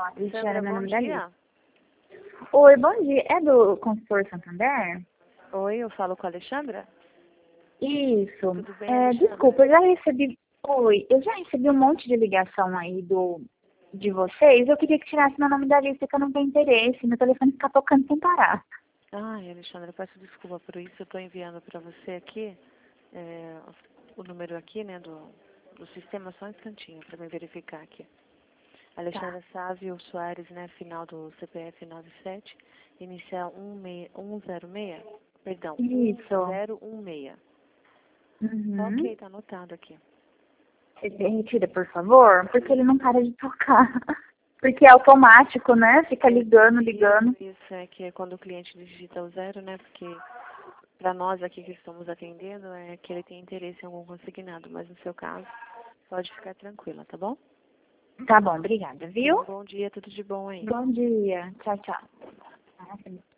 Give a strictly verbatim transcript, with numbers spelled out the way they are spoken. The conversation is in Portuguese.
Alexandra, meu bom nome da dia. Alice. Oi, bom dia. É do consultor Santander? Oi, eu falo com a Alexandra? Isso. Tudo bem, É, Alexandra? desculpa, eu já recebi. Oi, eu já recebi um monte de ligação aí do de vocês. Eu queria que tirasse meu nome da lista, que eu não tenho interesse. Meu telefone fica tocando sem parar. Ai, Alexandra, eu peço desculpa por isso. Eu estou enviando para você aqui é, o número aqui, né, do, do sistema, só um instantinho para me verificar aqui. Tá. Alexandra Sávio Soares, né, final do C P F nove sete, inicial um zero seis, perdão, Isso. um zero um seis. Ok, Uhum. tá anotado aqui. Você retira, por favor, porque ele não para de tocar. Porque é automático, né? Fica ligando, ligando. Isso, isso é que é quando o cliente digita o zero, né, porque para nós aqui que estamos atendendo é que ele tem interesse em algum consignado, mas no seu caso, pode ficar tranquila, tá bom? Tá bom, obrigada, Tenha viu? um bom dia, tudo de bom aí. Bom dia. Tchau, tchau.